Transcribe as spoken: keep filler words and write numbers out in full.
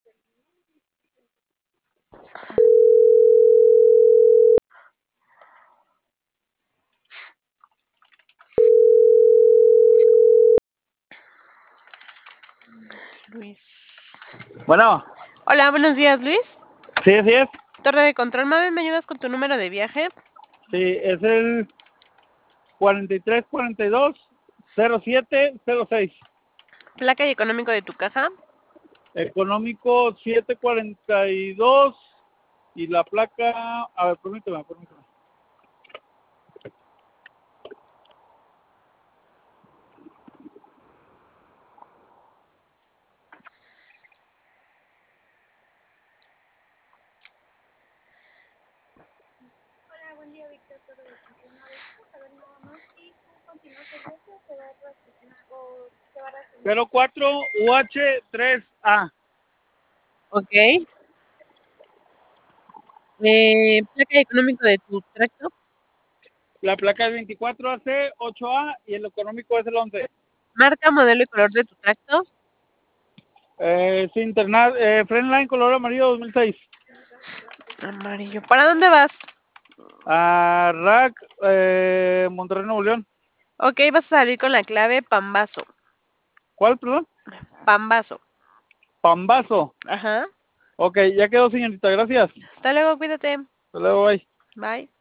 Luis. Bueno, Hola, buenos días, Luis. sí, así es. Torre de control, Mabel, ¿me ayudas con tu número de viaje? Sí, es el cuarenta y tres cuarenta y dos cero siete cero seis. Placa y económico de tu caja. Económico siete cuarenta y dos y la placa, a ver, permíteme, permíteme. Hola, buen día, Víctor Torre de Control. Vamos a ver nada más si tú continúas el viaje o se va a reasignar o se va a reasignar. cero cuatro U H tres A. Ok. Eh, placa y económico de tu tracto. La placa es veinticuatro A C ocho A y el económico es el once. Marca, modelo y color de tu tracto. Eh, es internet, eh, Friendline color amarillo dos mil seis. Amarillo. ¿Para dónde vas? A Rack, eh, Monterrey, Nuevo León. Ok, vas a salir con la clave Pambazo. ¿Cuál, perdón? Pambazo. Pambazo. Ajá. Ok, ya quedó, señorita, gracias. Hasta luego, cuídate. Hasta luego, bye. Bye.